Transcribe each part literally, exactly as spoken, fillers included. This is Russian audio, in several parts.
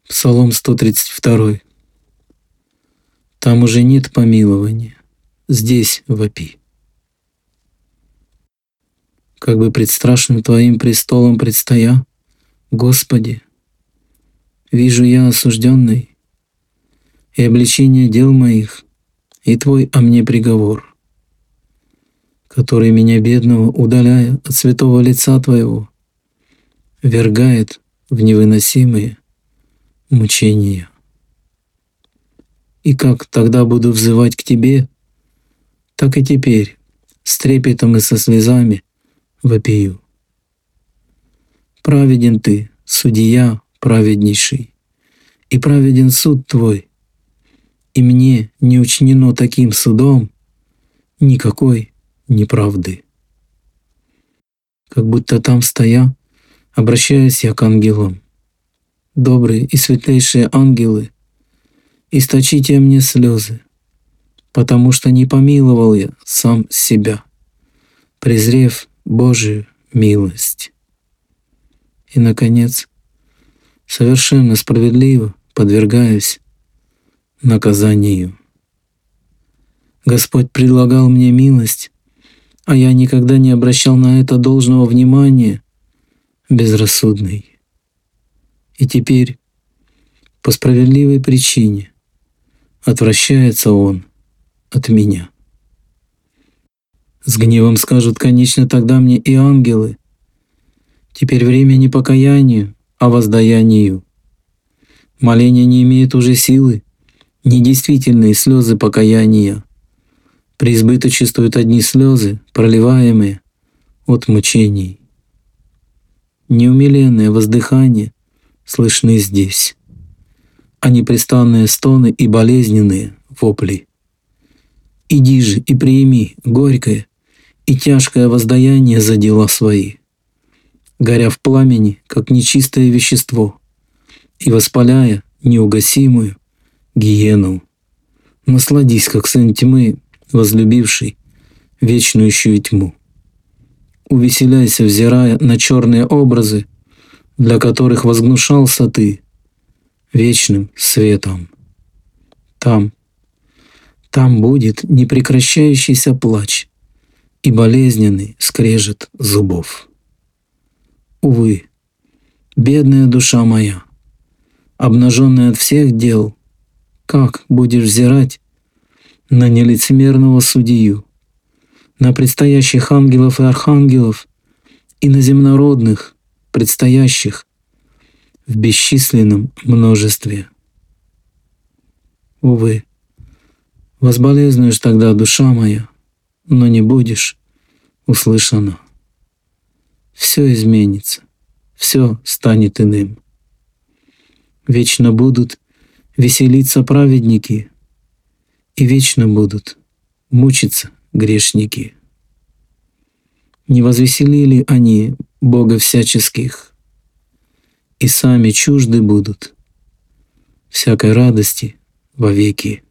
Псалом сто тридцать два. Там уже нет помилования, здесь вопи. Как бы пред страшным Твоим престолом предстоя, Господи, вижу я осужденный и обличение дел моих, и Твой о мне приговор, который меня, бедного, удаляя от святого лица Твоего, ввергает в невыносимые мучения. И как тогда буду взывать к Тебе, так и теперь с трепетом и со слезами вопию. Праведен Ты, Судья праведнейший, и праведен суд Твой, и мне не учинено таким судом никакой неправды. Как будто там стоя, обращаюсь я к ангелам. Добрые и светлейшие ангелы, источите мне слезы, потому что не помиловал я сам себя, презрев Божию милость. И, наконец, совершенно справедливо подвергаюсь наказанию. Господь предлагал мне милость, а я никогда не обращал на это должного внимания, безрассудный. И теперь, по справедливой причине, отвращается Он от меня. С гневом скажут, конечно, тогда мне и ангелы: теперь время не покаянию, а воздаянию. Моление не имеет уже силы, недействительные слезы покаяния. Преизбыточествуют одни слезы, проливаемые от мучений. Неумиленные воздыхания слышны здесь, а непрестанные стоны и болезненные вопли. Иди же и прими горькое и тяжкое воздаяние за дела свои, горя в пламени, как нечистое вещество, и воспаляя неугасимую гиену. Насладись, как сын тьмы, возлюбивший вечную тьму. Увеселяйся, взирая на черные образы, для которых возгнушался ты вечным светом. Там, там будет непрекращающийся плач и болезненный скрежет зубов. Увы, бедная душа моя, обнаженная от всех дел, как будешь взирать на нелицемерного судью, на предстоящих ангелов и архангелов и на земнородных, предстоящих в бесчисленном множестве. Увы, возболезнуешь тогда, душа моя, но не будешь услышана. Все изменится, все станет иным. Вечно будут веселиться праведники, и вечно будут мучиться грешники. Не возвеселили они Бога всяческих, и сами чужды будут всякой радости вовеки.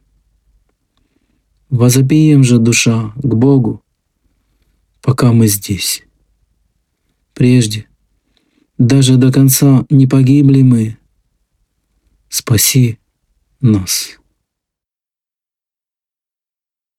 Возопием же, душа, к Богу, пока мы здесь. Прежде, даже до конца не погибли мы, спаси нас.